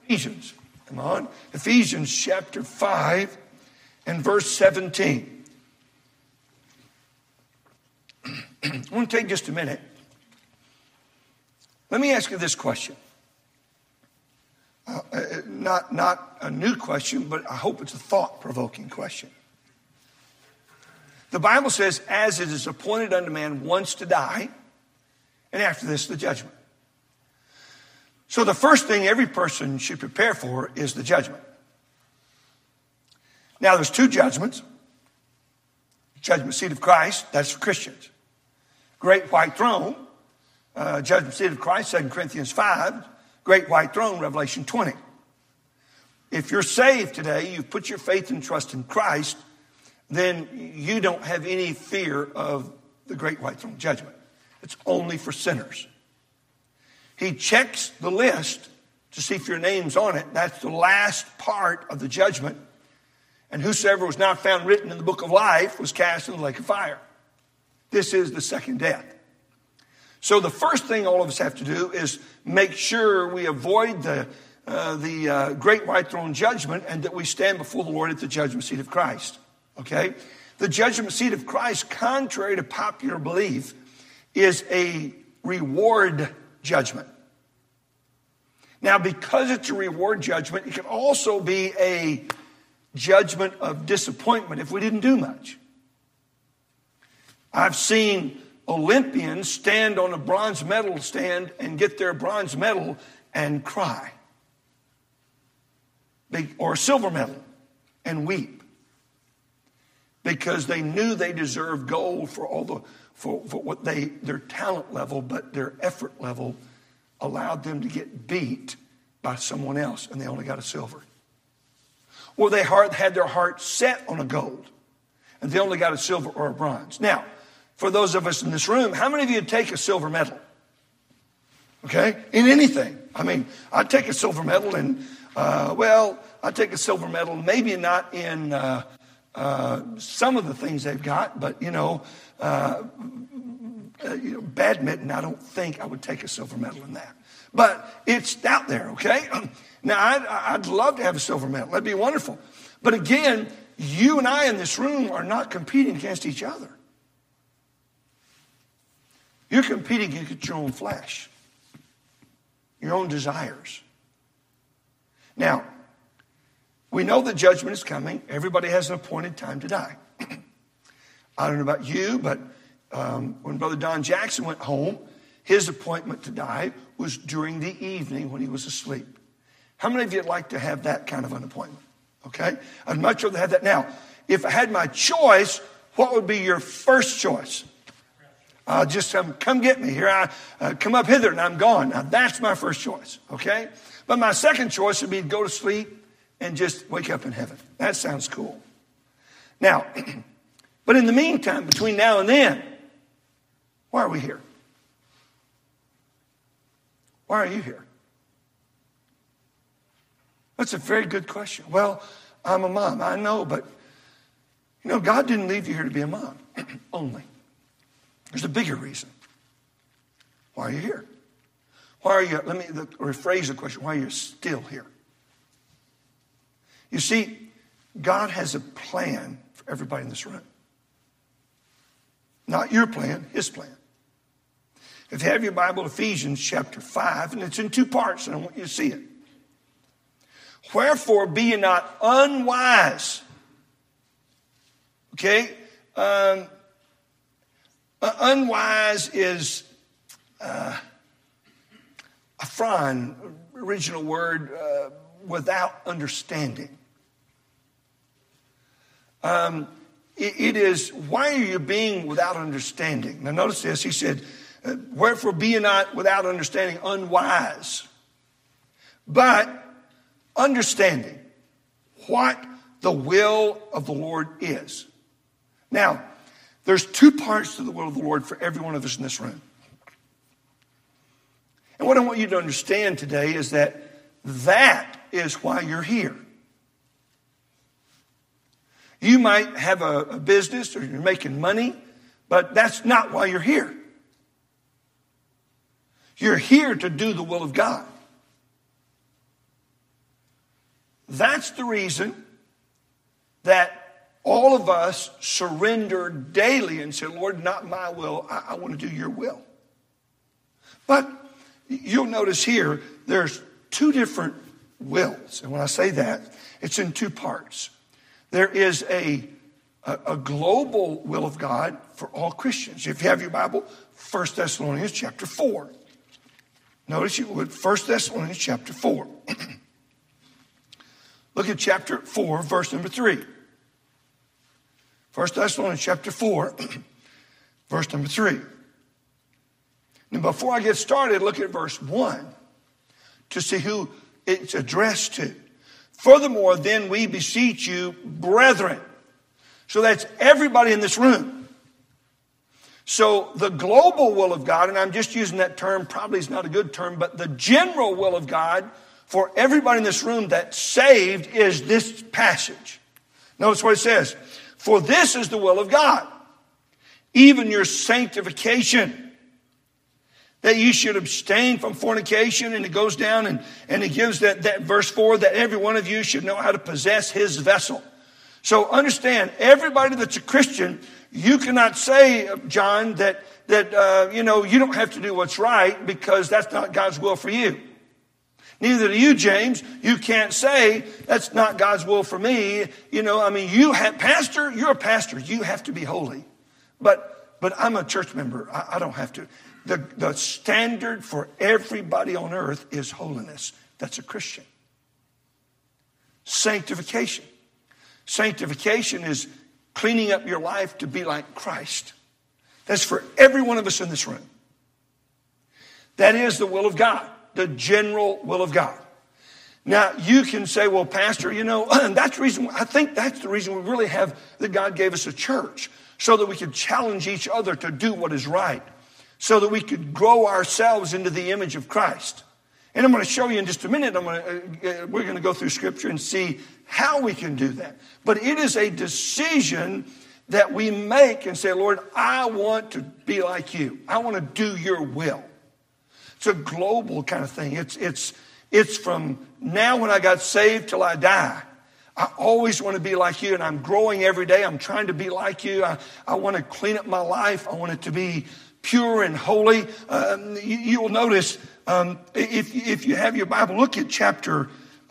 Ephesians. Come on. Ephesians chapter 5 and verse 17. I want to take just a minute. Let me ask you this question. Not a new question, but I hope it's a thought-provoking question. The Bible says, as it is appointed unto man once to die, and after this, the judgment. So the first thing every person should prepare for is the judgment. Now, there's two judgments. Judgment seat of Christ, that's for Christians. Great white throne, judgment seat of Christ, 2 Corinthians 5. Great white throne, Revelation 20. If you're saved today, you've put your faith and trust in Christ, then you don't have any fear of the great white throne judgment. It's only for sinners. He checks the list to see if your name's on it. That's the last part of the judgment. And whosoever was not found written in the book of life was cast in the lake of fire. This is the second death. So the first thing all of us have to do is make sure we avoid the great white throne judgment and that we stand before the Lord at the judgment seat of Christ. Okay? The judgment seat of Christ, contrary to popular belief, is a reward judgment. Now, because it's a reward judgment, it can also be a judgment of disappointment if we didn't do much. I've seen Olympians stand on a bronze medal stand and get their bronze medal and cry. Or a silver medal and weep. Because they knew they deserved gold for all for what their talent level, but their effort level allowed them to get beat by someone else, and they only got a silver. Or they had their heart set on a gold, and they only got a silver or a bronze. Now, for those of us in this room, how many of you would take a silver medal? Okay? In anything. I mean, I'd take a silver medal in, I'd take a silver medal, maybe not in some of the things they've got, but, badminton, I don't think I would take a silver medal in that. But it's out there, okay? Now, I'd love to have a silver medal. That'd be wonderful. But again, you and I in this room are not competing against each other. You're competing against your own flesh, your own desires. Now, we know the judgment is coming. Everybody has an appointed time to die. I don't know about you, but when Brother Don Jackson went home, his appointment to die was during the evening when he was asleep. How many of you would like to have that kind of an appointment? Okay? I'd much rather have that. Now, if I had my choice, what would be your first choice? Just come get me. Here come up hither and I'm gone. Now, that's my first choice. Okay? But my second choice would be to go to sleep and just wake up in heaven. That sounds cool. Now, but in the meantime, between now and then, why are we here? Why are you here? That's a very good question. Well, I'm a mom. I know, but, God didn't leave you here to be a mom only. There's a bigger reason. Why are you here? Why are you, let me rephrase the question. Why are you still here? You see, God has a plan for everybody in this room. Not your plan, his plan. If you have your Bible, Ephesians chapter 5, and it's in two parts, and I want you to see it. Wherefore be ye not unwise. Okay? Unwise is a phron, original word, without understanding. It is, why are you being without understanding? Now notice this, he said, wherefore be ye not without understanding unwise, but understanding what the will of the Lord is. Now, there's two parts to the will of the Lord for every one of us in this room. And what I want you to understand today is that is why you're here. You might have a business or you're making money, but that's not why you're here. You're here to do the will of God. That's the reason that all of us surrender daily and say, Lord, not my will, I want to do your will. But you'll notice here, there's two different wills. And when I say that, it's in two parts. There is a global will of God for all Christians. If you have your Bible, 1 Thessalonians chapter 4. Notice you would, 1 Thessalonians chapter 4. Look at chapter 4, verse number 3. 1 Thessalonians chapter 4, verse number 3. Now, before I get started, look at verse 1 to see who it's addressed to. Furthermore, then we beseech you, brethren. So that's everybody in this room. So the global will of God, and I'm just using that term, probably is not a good term, but the general will of God for everybody in this room that's saved is this passage. Notice what it says. For this is the will of God, even your sanctification, that you should abstain from fornication. And it goes down and it gives that verse 4, that every one of you should know how to possess his vessel. So understand, everybody that's a Christian, you cannot say, John, that you don't have to do what's right because that's not God's will for you. Neither do you, James. You can't say that's not God's will for me. You're a pastor. You have to be holy. But I'm a church member. I don't have to. The standard for everybody on earth is holiness. That's a Christian. Sanctification. Sanctification is cleaning up your life to be like Christ. That's for every one of us in this room. That is the will of God, the general will of God. Now, you can say, well, Pastor, that's the reason, I think that's the reason we really have, that God gave us a church, so that we could challenge each other to do what is right, so that we could grow ourselves into the image of Christ. And I'm going to show you in just a minute, we're going to go through Scripture and see how we can do that. But it is a decision that we make and say, Lord, I want to be like you. I want to do your will. It's a global kind of thing. It's from now when I got saved till I die. I always want to be like you, and I'm growing every day. I'm trying to be like you. I want to clean up my life. I want it to be pure and holy. You will notice, if you have your Bible, look at chapter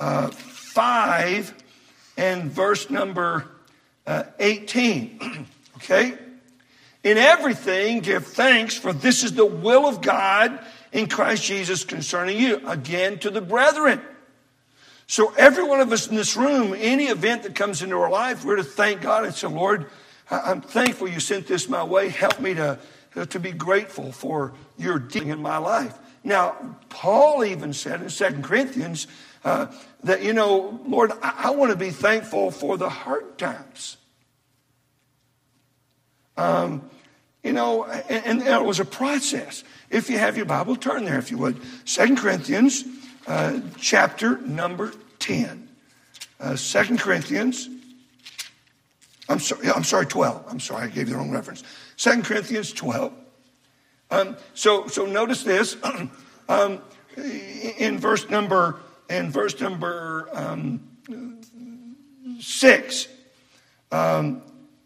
5 and verse number 18. Okay? In everything give thanks, for this is the will of God in Christ Jesus concerning you. Again, to the brethren. So every one of us in this room, any event that comes into our life, we're to thank God and say, Lord, I'm thankful you sent this my way. Help me to be grateful for your dealing in my life. Now, Paul even said in 2 Corinthians that, Lord, I want to be thankful for the hard times. And it was a process. If you have your Bible, turn there if you would. 2 Corinthians chapter number 10. 2 Corinthians, I'm sorry, 12. I'm sorry, I gave you the wrong reference. 2 Corinthians 12. So notice this. In verse number 6. I'm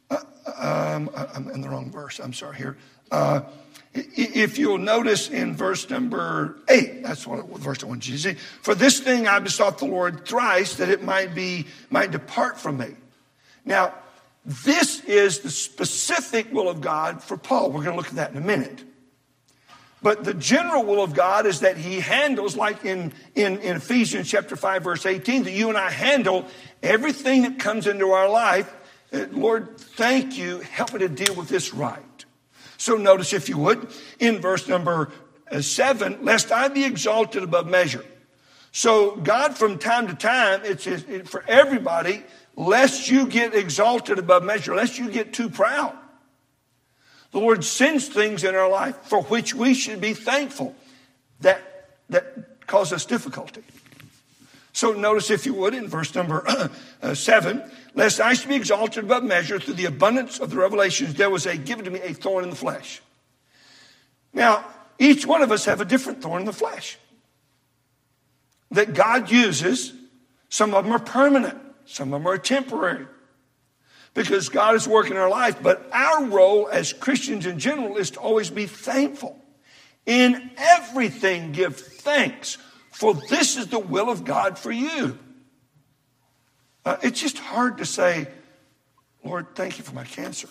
in the wrong verse. I'm sorry here. If you'll notice in verse number 8, that's what verse I want you to see. For this thing I besought the Lord thrice, that it might depart from me. Now, this is the specific will of God for Paul. We're going to look at that in a minute. But the general will of God is that he handles, like in Ephesians chapter 5, verse 18, that you and I handle everything that comes into our life. Lord, thank you. Help me to deal with this right. So notice, if you would, in verse number 7, lest I be exalted above measure. So God, from time to time, it's for everybody, lest you get exalted above measure, lest you get too proud. The Lord sends things in our life for which we should be thankful that cause us difficulty. So notice, if you would, in verse number 7, lest I should be exalted above measure through the abundance of the revelations, there was given to me a thorn in the flesh. Now, each one of us have a different thorn in the flesh that God uses Some of them are permanent. Some of them are temporary. Because God is working in our life. But our role as Christians in general is to always be thankful. In everything give thanks, for this is the will of God for you. It's just hard to say, Lord, thank you for my cancer.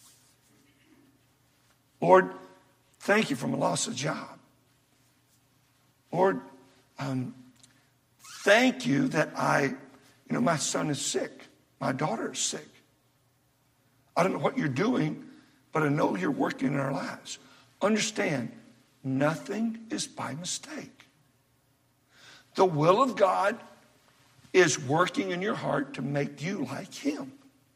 Lord, thank you for my loss of job. Lord, thank you that my son is sick. My daughter is sick. I don't know what you're doing, but I know you're working in our lives. Understand, nothing is by mistake. The will of God is working in your heart to make you like him.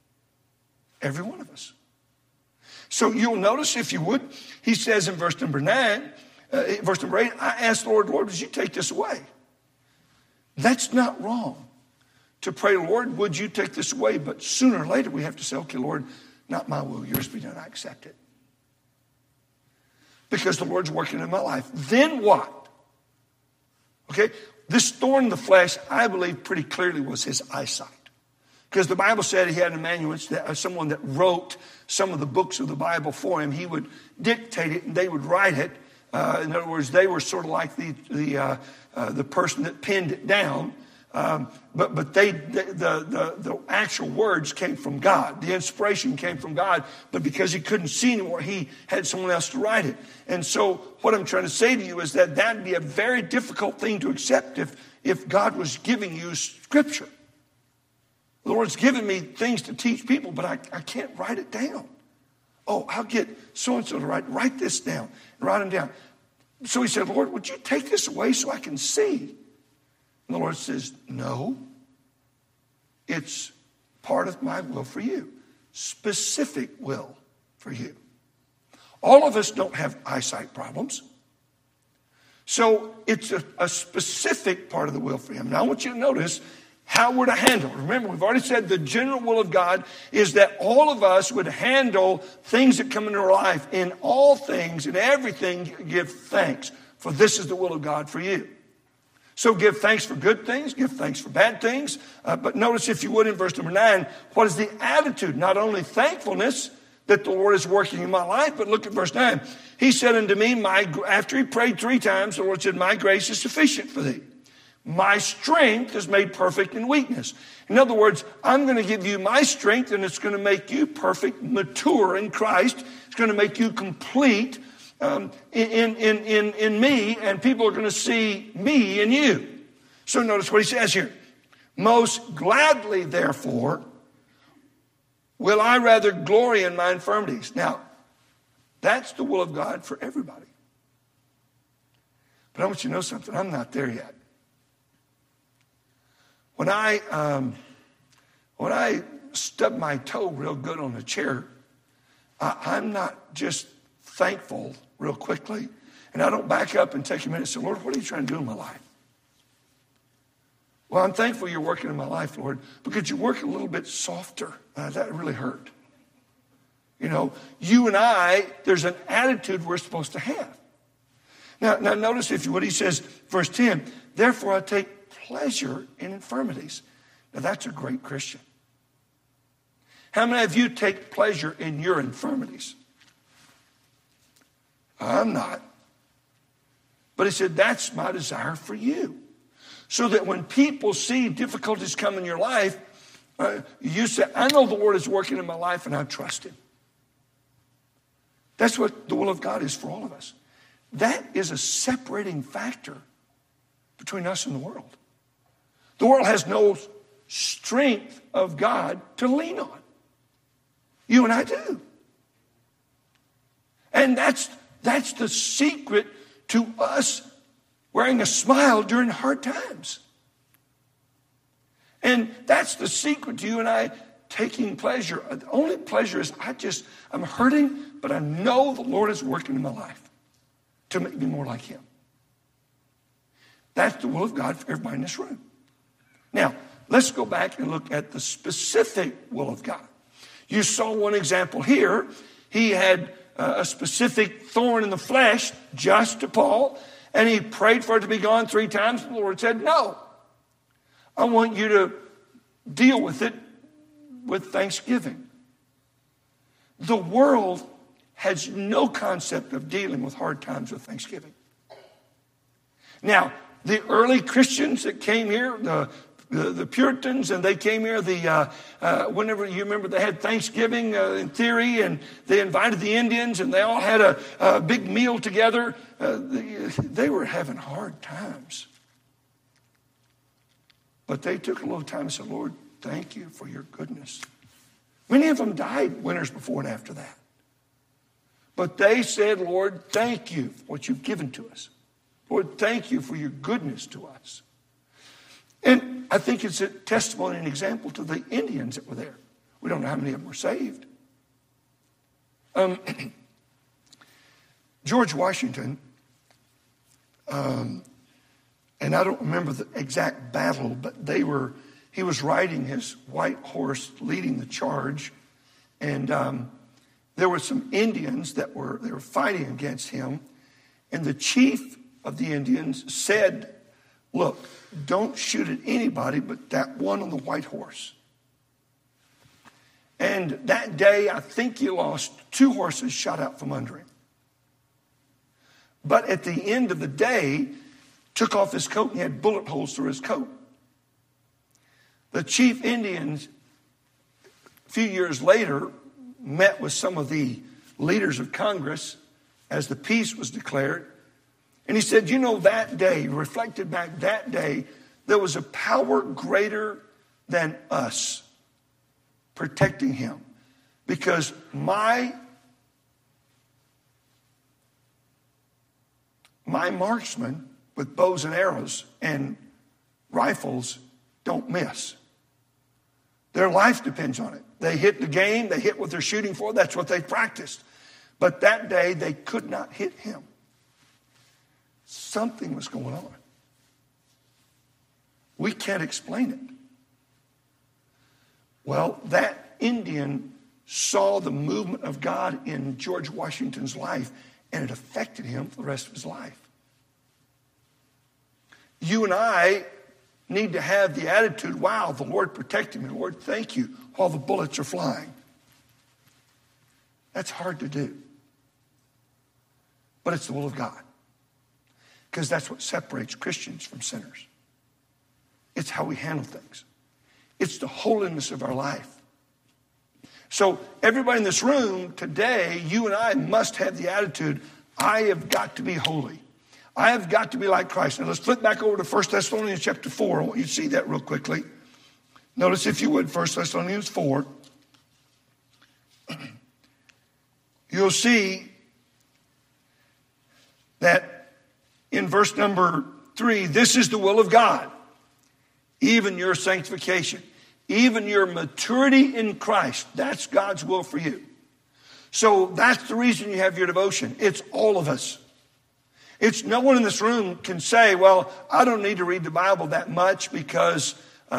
Every one of us. So you'll notice, if you would, he says in verse number 8, I asked the Lord, would you take this away? That's not wrong to pray, Lord, would you take this away? But sooner or later we have to say, okay, Lord, not my will, yours be done. I accept it. Because the Lord's working in my life. Then what? Okay, this thorn in the flesh, I believe pretty clearly was his eyesight. Because the Bible said he had an amanuensis, someone that wrote some of the books of the Bible for him. He would dictate it and they would write it. In other words, they were sort of like the person that penned it down. But the actual words came from God. The inspiration came from God. But because he couldn't see anymore, he had someone else to write it. And so what I'm trying to say to you is that would be a very difficult thing to accept if God was giving you scripture. The Lord's given me things to teach people, but I can't write it down. Oh, I'll get so-and-so to write this down, and write them down. So he said, Lord, would you take this away so I can see? And the Lord says, no, it's part of my will for you. Specific will for you. All of us don't have eyesight problems. So it's a specific part of the will for him. Now I want you to notice how we're to handle. Remember, we've already said the general will of God is that all of us would handle things that come into our life. In all things, in everything, give thanks. For this is the will of God for you. So give thanks for good things, give thanks for bad things. But notice, if you would, in verse number 9, what is the attitude? Not only thankfulness that the Lord is working in my life, but look at verse 9. He said unto me, after he prayed 3 times, the Lord said, my grace is sufficient for thee. My strength is made perfect in weakness. In other words, I'm going to give you my strength, and it's going to make you perfect, mature in Christ. It's going to make you complete in me, and people are going to see me in you. So notice what he says here. Most gladly, therefore, will I rather glory in my infirmities. Now, that's the will of God for everybody. But I want you to know something. I'm not there yet. When I stub my toe real good on the chair, I'm not just thankful real quickly, and I don't back up and take a minute and say, Lord, what are you trying to do in my life? Well, I'm thankful you're working in my life, Lord, because you work a little bit softer. That really hurt. You know, you and I, there's an attitude we're supposed to have. Now notice, if you would, he says, verse 10, therefore I take pleasure in infirmities. Now that's a great Christian. How many of you take pleasure in your infirmities? I'm not. But he said, that's my desire for you. So that when people see difficulties come in your life, you say, I know the Lord is working in my life and I trust him. That's what the will of God is for all of us. That is a separating factor between us and the world. The world has no strength of God to lean on. You and I do. And that's the secret to us wearing a smile during hard times. And that's the secret to you and I taking pleasure. The only pleasure is I'm hurting, but I know the Lord is working in my life to make me more like him. That's the will of God for everybody in this room. Now, let's go back and look at the specific will of God. You saw one example here. He had a specific thorn in the flesh just to Paul, and he prayed for it to be gone 3 times, and the Lord said no. I want you to deal with it with thanksgiving. The world has no concept of dealing with hard times with thanksgiving. Now, the early Christians that came here, the Puritans, and they came here, whenever you remember they had Thanksgiving in theory, and they invited the Indians, and they all had a big meal together. They were having hard times. But they took a little time and said, Lord, thank you for your goodness. Many of them died winters before and after that. But they said, Lord, thank you for what you've given to us. Lord, thank you for your goodness to us. And I think it's a testimony and example to the Indians that were there. We don't know how many of them were saved. George Washington, and I don't remember the exact battle, but he was riding his white horse leading the charge, and there were some Indians they were fighting against him, and the chief of the Indians said, look, don't shoot at anybody but that one on the white horse. And that day, I think he lost 2 horses shot out from under him. But at the end of the day, took off his coat and he had bullet holes through his coat. The chief Indians, a few years later, met with some of the leaders of Congress as the peace was declared. And he said, that day, reflected back that day, there was a power greater than us protecting him. Because my marksmen with bows and arrows and rifles don't miss. Their life depends on it. They hit the game, they hit what they're shooting for, that's what they practiced. But that day, they could not hit him. Something was going on. We can't explain it. Well, that Indian saw the movement of God in George Washington's life, and it affected him for the rest of his life. You and I need to have the attitude, wow, the Lord protected me. Lord, thank you, while the bullets are flying. That's hard to do. But it's the will of God. Because that's what separates Christians from sinners. It's how we handle things. It's the holiness of our life. So everybody in this room today, you and I must have the attitude, I have got to be holy. I have got to be like Christ. Now let's flip back over to 1 Thessalonians chapter 4. I want you to see that real quickly. Notice, if you would, 1 Thessalonians 4. You'll see that in verse number 3, this is the will of God, even your sanctification, even your maturity in Christ. That's God's will for you. So that's the reason you have your devotion. It's all of us. It's no one in this room can say, well, I don't need to read the Bible that much because,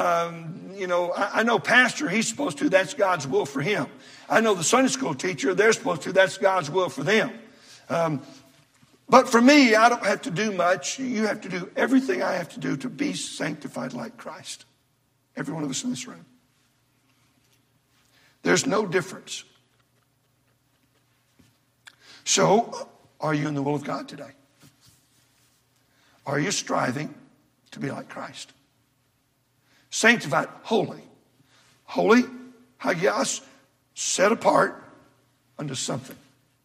I know pastor, he's supposed to. That's God's will for him. I know the Sunday school teacher, they're supposed to. That's God's will for them. But for me, I don't have to do much. You have to do everything I have to do to be sanctified like Christ. Every one of us in this room. There's no difference. So, are you in the will of God today? Are you striving to be like Christ? Sanctified, holy. Holy, hagios, set apart unto something.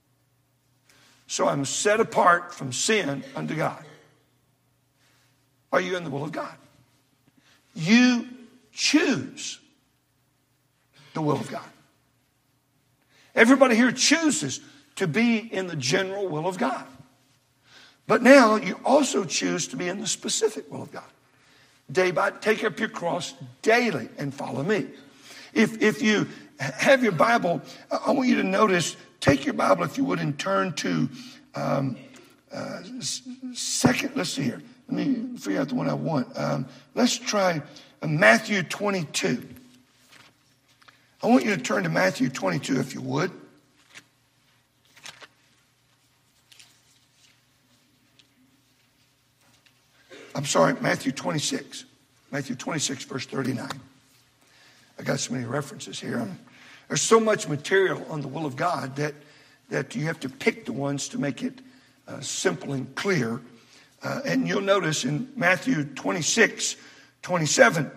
So I'm set apart from sin unto God. Are you in the will of God? You choose the will of God. Everybody here chooses to be in the general will of God. But now you also choose to be in the specific will of God. Day by day, take up your cross daily and follow me. If you have your Bible, I want you to notice, take your Bible, if you would, and turn to let's see here. Let me figure out the one I want. Let's try Matthew 22. I want you to turn to Matthew 22, if you would. I'm sorry, Matthew 26. Matthew 26, verse 39. I got so many references here. There's so much material on the will of God that you have to pick the ones to make it simple and clear. And you'll notice in Matthew 26, 27,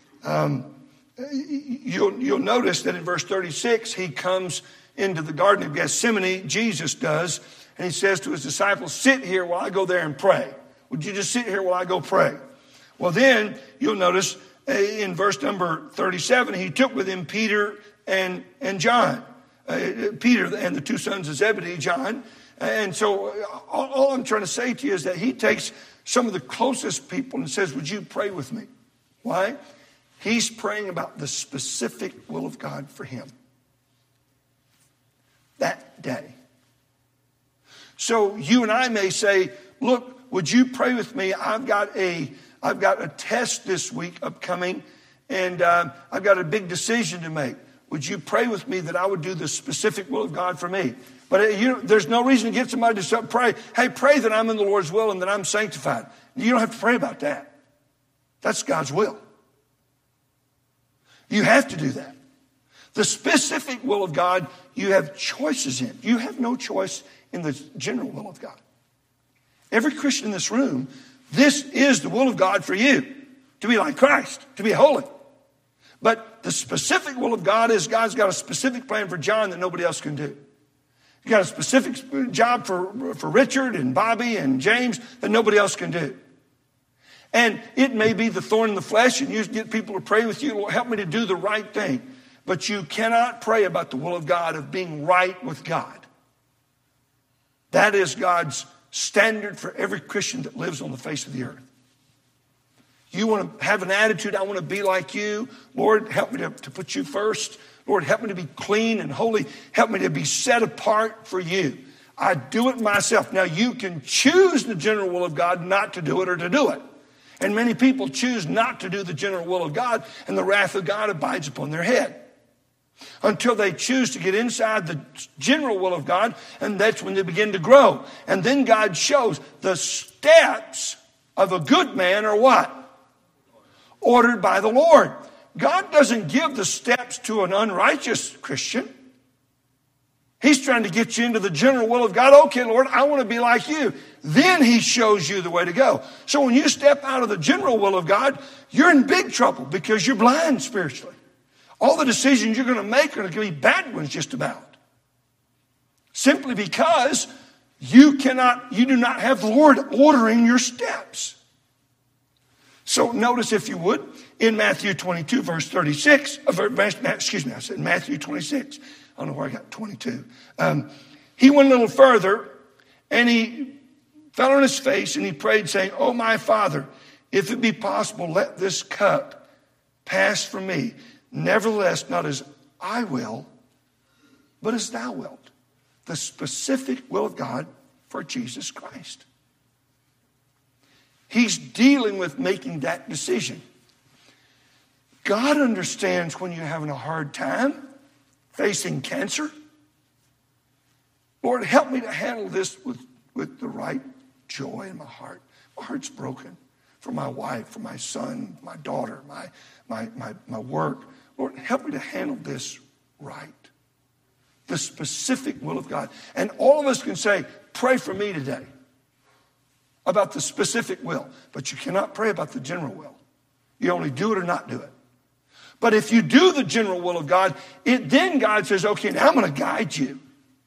you'll notice that in verse 36, he comes into the Garden of Gethsemane, Jesus does, and he says to his disciples, sit here while I go there and pray. Would you just sit here while I go pray? Well, then you'll notice in verse number 37, he took with him Peter and John. Peter and the two sons of Zebedee, John. And so all I'm trying to say to you is that he takes some of the closest people and says, would you pray with me? Why? He's praying about the specific will of God for him that day. So you and I may say, look, would you pray with me? I've got a test this week upcoming, and I've got a big decision to make. Would you pray with me that I would do the specific will of God for me? But there's no reason to get somebody to pray. Hey, pray that I'm in the Lord's will and that I'm sanctified. You don't have to pray about that. That's God's will. You have to do that. The specific will of God, you have choices in. You have no choice in the general will of God. Every Christian in this room, this is the will of God for you, to be like Christ, to be holy. But the specific will of God is God's got a specific plan for John that nobody else can do. He's got a specific job for Richard and Bobby and James that nobody else can do. And it may be the thorn in the flesh, and you get people to pray with you, Lord, help me to do the right thing. But you cannot pray about the will of God of being right with God. That is God's standard for every Christian that lives on the face of the earth. You want to have an attitude, I want to be like you. Lord, help me to put you first. Lord, help me to be clean and holy. Help me to be set apart for you. I do it myself. Now, you can choose the general will of God not to do it or to do it. And many people choose not to do the general will of God, and the wrath of God abides upon their head. Until they choose to get inside the general will of God, and that's when they begin to grow. And then God shows the steps of a good man are what? Ordered by the Lord. God doesn't give the steps to an unrighteous Christian. He's trying to get you into the general will of God. Okay, Lord, I want to be like you. Then he shows you the way to go. So when you step out of the general will of God, you're in big trouble because you're blind spiritually. All the decisions you're going to make are going to be bad ones just about. Simply because you do not have the Lord ordering your steps. So notice, if you would, in Matthew 22, verse 36, I said Matthew 26. I don't know where I got 22. He went a little further, and he fell on his face, and he prayed, saying, "Oh, my Father, if it be possible, let this cup pass from me. Nevertheless, not as I will, but as thou wilt." The specific will of God for Jesus Christ. He's dealing with making that decision. God understands when you're having a hard time facing cancer. Lord, help me to handle this with the right joy in my heart. My heart's broken for my wife, for my son, my daughter, my work. Lord, help me to handle this right. The specific will of God. And all of us can say, pray for me today about the specific will. But you cannot pray about the general will. You only do it or not do it. But if you do the general will of God, then God says, okay, now I'm going to guide you.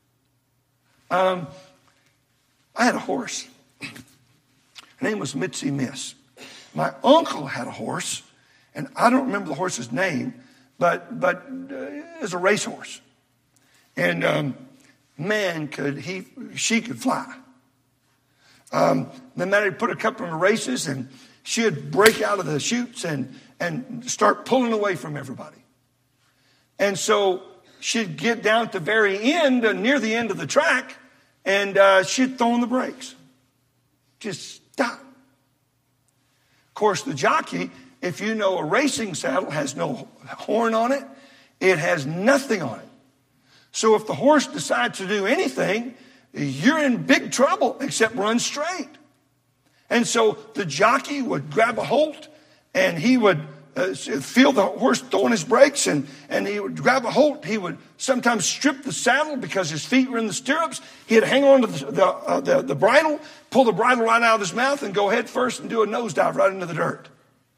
I had a horse. Her name was Mitzi Miss. My uncle had a horse, and I don't remember the horse's name, but it was a racehorse. And man, she could fly. No matter, put a couple of races, and she'd break out of the chutes and start pulling away from everybody. And so she'd get down at the very end, near the end of the track, and she'd throw on the brakes. Just stop. Of course, the jockey, if you know a racing saddle has no horn on it, it has nothing on it. So if the horse decides to do anything, you're in big trouble except run straight. And so the jockey would grab a holt and he would feel the horse throwing his brakes, and he would grab a hold. He would sometimes strip the saddle because his feet were in the stirrups. He'd hang on to the bridle, pull the bridle right out of his mouth, and go head first and do a nosedive right into the dirt.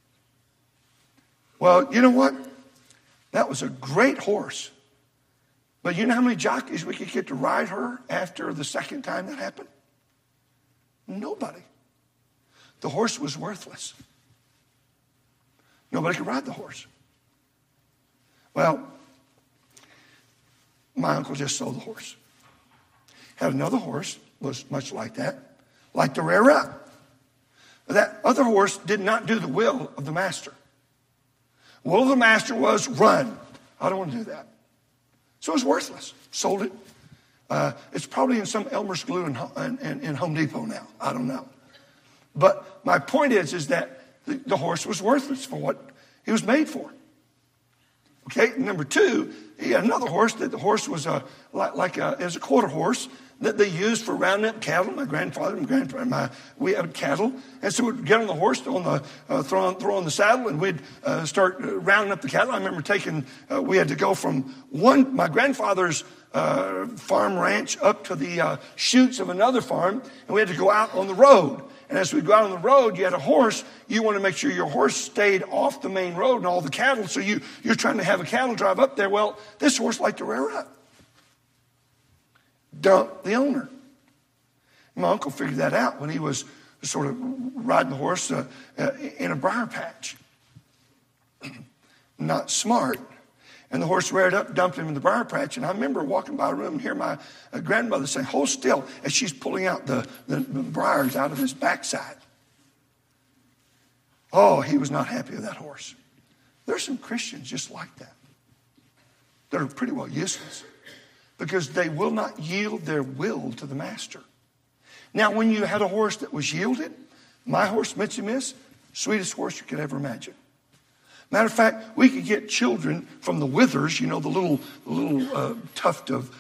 Well, you know what? That was a great horse. But you know how many jockeys we could get to ride her after the second time that happened? Nobody. The horse was worthless. Nobody could ride the horse. Well, my uncle just sold the horse. Had another horse, was much like that, like to rear up. That other horse did not do the will of the master. The will of the master was run. I don't want to do that. So it was worthless. Sold it. It's probably in some Elmer's glue in Home Depot now. I don't know. But my point is that the horse was worthless for what he was made for. Okay, number two, he had another horse. That the horse was it was a quarter horse that they used for rounding up cattle. My grandfather and grandfather, we had cattle, and so we'd get on the horse, throw on the saddle, and we'd start rounding up the cattle. I remember we had to go from my grandfather's farm ranch up to the chutes of another farm, and we had to go out on the road. And as we go out on the road, you had a horse. You want to make sure your horse stayed off the main road and all the cattle. So you're trying to have a cattle drive up there. Well, this horse liked to rear up. Dump the owner. My uncle figured that out when he was sort of riding the horse in a briar patch. Not smart. And the horse reared up, dumped him in the briar patch. And I remember walking by a room and hear my grandmother say, "Hold still," as she's pulling out the briars out of his backside. Oh, he was not happy with that horse. There's some Christians just like that. That are pretty well useless because they will not yield their will to the master. Now, when you had a horse that was yielded, my horse, Mitzi Miss, sweetest horse you could ever imagine. Matter of fact, we could get children from the withers, the little tuft of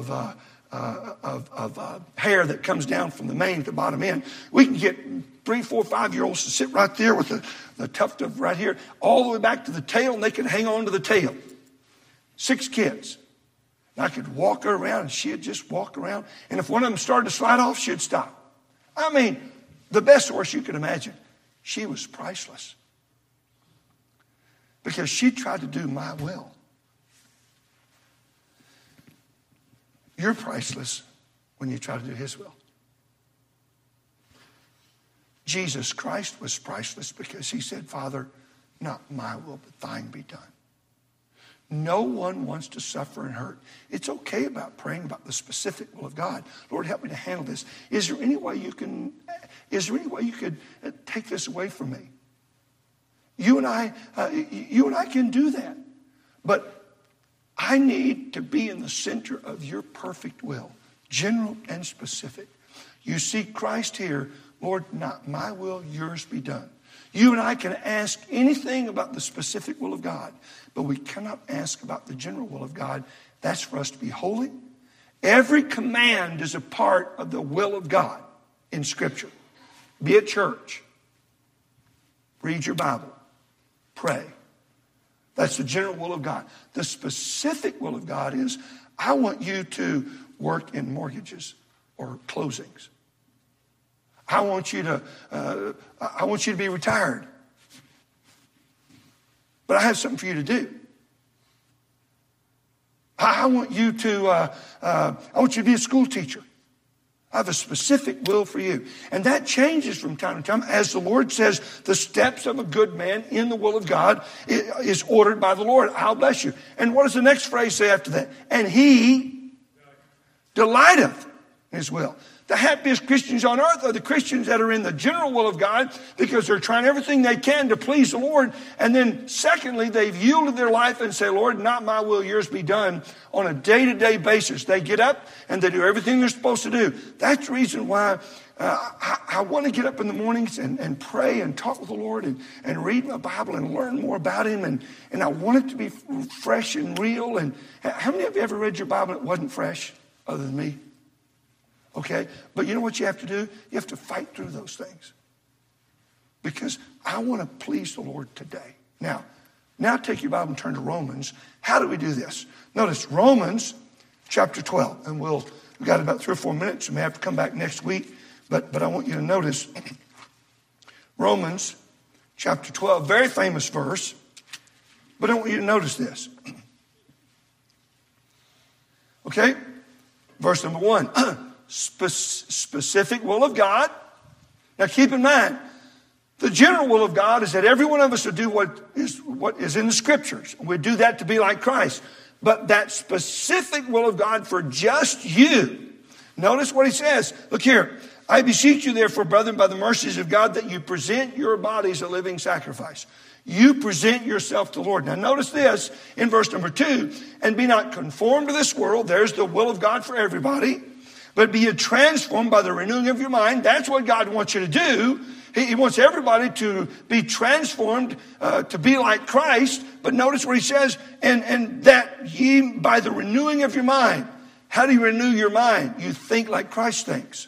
hair that comes down from the mane to the bottom end. We can get 3, 4, 5-year-olds to sit right there with the tuft of right here, all the way back to the tail, and they could hang on to the tail. 6 kids. And I could walk her around, and she'd just walk around. And if one of them started to slide off, she'd stop. I mean, the best horse you could imagine. She was priceless. Because she tried to do my will. You're priceless when you try to do his will. Jesus Christ was priceless because he said, "Father, not my will, but thine be done." No one wants to suffer and hurt. It's okay about praying about the specific will of God. Lord, help me to handle this. Is there any way you could take this away from me? You and I can do that. But I need to be in the center of your perfect will, general and specific. You see Christ here, Lord, not my will, yours be done. You and I can ask anything about the specific will of God, but we cannot ask about the general will of God. That's for us to be holy. Every command is a part of the will of God in Scripture. Be at church. Read your Bible. Pray. That's the general will of God. The specific will of God is, I want you to work in mortgages or closings. I want you to be retired. But I have something for you to do. I want you to be a school teacher. I have a specific will for you. And that changes from time to time. As the Lord says, the steps of a good man in the will of God is ordered by the Lord. I'll bless you. And what does the next phrase say after that? And he delighteth in his will. The happiest Christians on earth are the Christians that are in the general will of God because they're trying everything they can to please the Lord. And then secondly, they've yielded their life and say, Lord, not my will, yours be done on a day-to-day basis. They get up and they do everything they're supposed to do. That's the reason why I want to get up in the mornings and pray and talk with the Lord and read my Bible and learn more about him. And I want it to be fresh and real. And how many of you ever read your Bible and it wasn't fresh other than me? Okay, but you know what you have to do? You have to fight through those things. because I want to please the Lord today. Now take your Bible and turn to Romans. How do we do this? Notice Romans chapter 12. And we've got about 3 or 4 minutes. We may have to come back next week. But I want you to notice Romans chapter 12, very famous verse. But I want you to notice this. Okay? Verse number 1. Specific will of God. Now keep in mind, the general will of God is that every one of us will do what is in the Scriptures. We do that to be like Christ. But that specific will of God for just you. Notice what he says. Look here. I beseech you therefore, brethren, by the mercies of God, that you present your bodies a living sacrifice. You present yourself to the Lord. Now notice this in verse number 2. And be not conformed to this world. There's the will of God for everybody. But be transformed by the renewing of your mind. That's what God wants you to do. He wants everybody to be transformed, to be like Christ. But notice what he says, and that ye by the renewing of your mind. How do you renew your mind? You think like Christ thinks.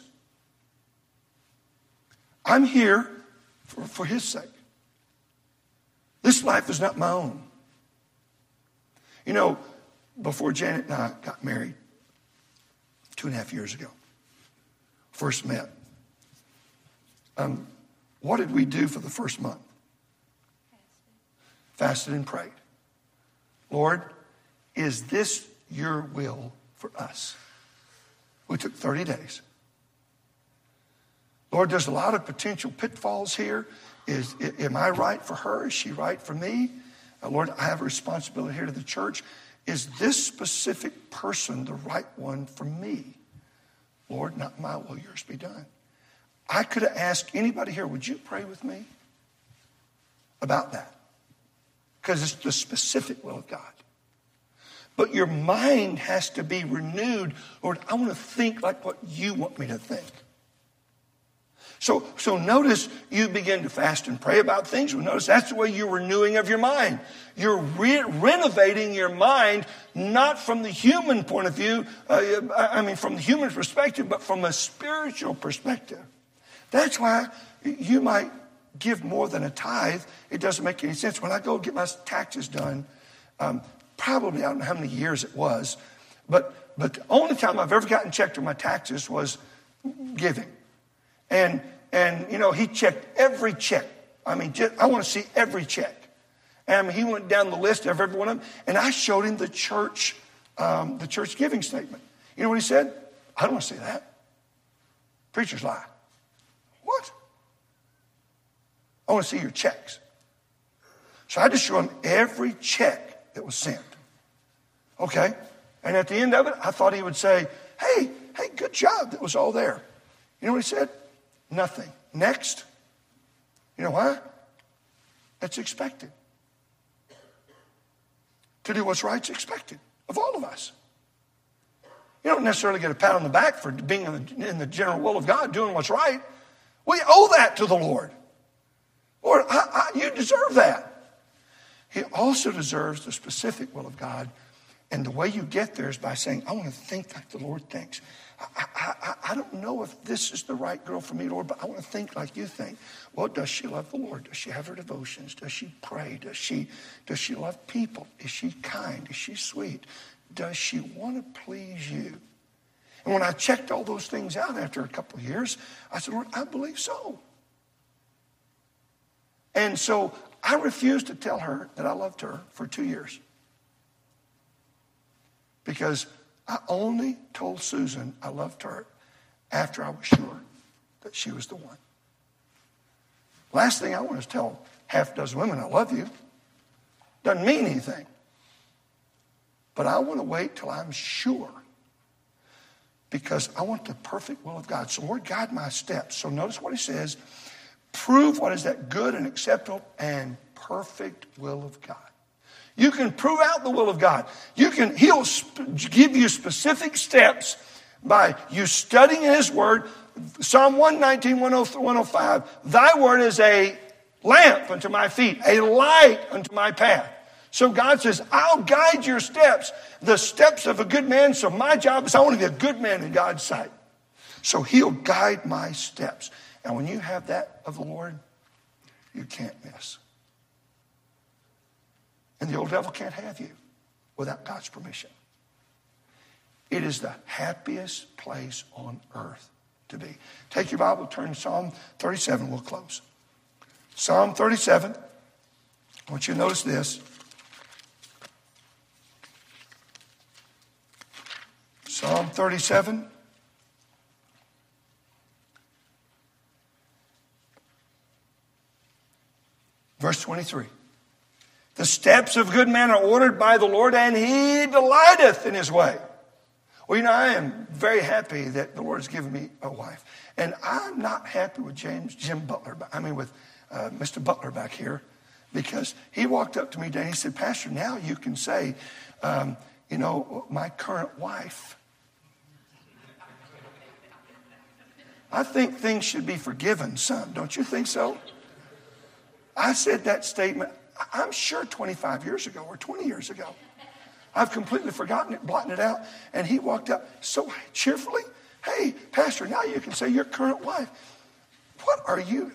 I'm here for his sake. This life is not my own. You know, before Janet and I got married 2.5 years ago, first met, what did we do for the first month? Fasted and prayed. Lord, is this your will for us? We took 30 days. Lord, there's a lot of potential pitfalls here. Am I right for her? Is she right for me? Lord, I have a responsibility here to the church. Is this specific person the right one for me? Lord, not my will, yours be done. I could have asked anybody here, would you pray with me about that? Because it's the specific will of God. But your mind has to be renewed. Lord, I want to think like what you want me to think. So notice you begin to fast and pray about things. Well, notice that's the way you're renewing of your mind. You're renovating your mind, not from the human point of view, from the human perspective, but from a spiritual perspective. That's why you might give more than a tithe. It doesn't make any sense. When I go get my taxes done, probably, I don't know how many years it was, but the only time I've ever gotten checked on my taxes was giving. And you know, he checked every check. I mean, I want to see every check. And he went down the list of every one of them, and I showed him the church giving statement. You know what he said? I don't want to see that. Preachers lie. What? I want to see your checks. So I just showed him every check that was sent. Okay? And at the end of it, I thought he would say, hey, good job. That was all there. You know what he said? Nothing. Next. You know why? It's expected. To do what's right is expected of all of us. You don't necessarily get a pat on the back for being in the general will of God, doing what's right. We owe that to the Lord. Lord, you deserve that. He also deserves the specific will of God. And the way you get there is by saying, I want to think like the Lord thinks. I don't know if this is the right girl for me, Lord, but I want to think like you think. Well, does she love the Lord? Does she have her devotions? Does she pray? Does she love people? Is she kind? Is she sweet? Does she want to please you? And when I checked all those things out after a couple of years, I said, Lord, I believe so. And so I refused to tell her that I loved her for 2 years. Because I only told Susan I loved her after I was sure that she was the one. Last thing I want is tell half a dozen women I love you. Doesn't mean anything. But I want to wait till I'm sure. Because I want the perfect will of God. So Lord, guide my steps. So notice what he says. Prove what is that good and acceptable and perfect will of God. You can prove out the will of God. He'll give you specific steps by you studying his word. Psalm 119, 105. Thy word is a lamp unto my feet, a light unto my path. So God says, I'll guide your steps, the steps of a good man. So my job is I want to be a good man in God's sight. So he'll guide my steps. And when you have that of the Lord, you can't miss. And the old devil can't have you without God's permission. It is the happiest place on earth to be. Take your Bible, turn to Psalm 37. We'll close. Psalm 37. I want you to notice this. Psalm 37. Verse 23. The steps of good men are ordered by the Lord, and he delighteth in his way. Well, you know, I am very happy that the Lord has given me a wife. And I'm not happy with Jim Butler. With Mr. Butler back here. Because he walked up to me today and he said, Pastor, now you can say, my current wife. I think things should be forgiven, son. Don't you think so? I said that statement, I'm sure 25 years ago or 20 years ago. I've completely forgotten it, blotting it out. And he walked up so cheerfully. Hey, Pastor, now you can say your current wife. What are you?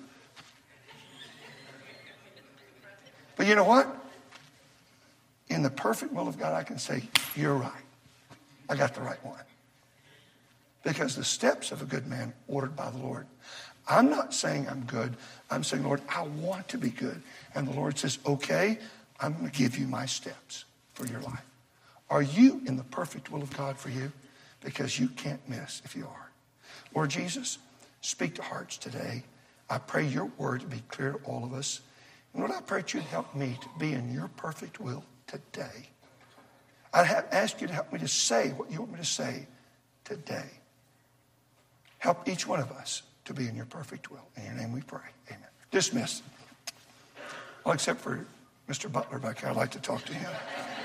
But you know what? In the perfect will of God, I can say, you're right. I got the right one. Because the steps of a good man ordered by the Lord. I'm not saying I'm good. I'm saying, Lord, I want to be good. And the Lord says, okay, I'm going to give you my steps for your life. Are you in the perfect will of God for you? Because you can't miss if you are. Lord Jesus, speak to hearts today. I pray your word to be clear to all of us. And Lord, I pray that you'd help me to be in your perfect will today. I ask you to help me to say what you want me to say today. Help each one of us to be in your perfect will. In your name we pray. Amen. Dismissed. Well, except for Mr. Butler back here, I'd like to talk to him.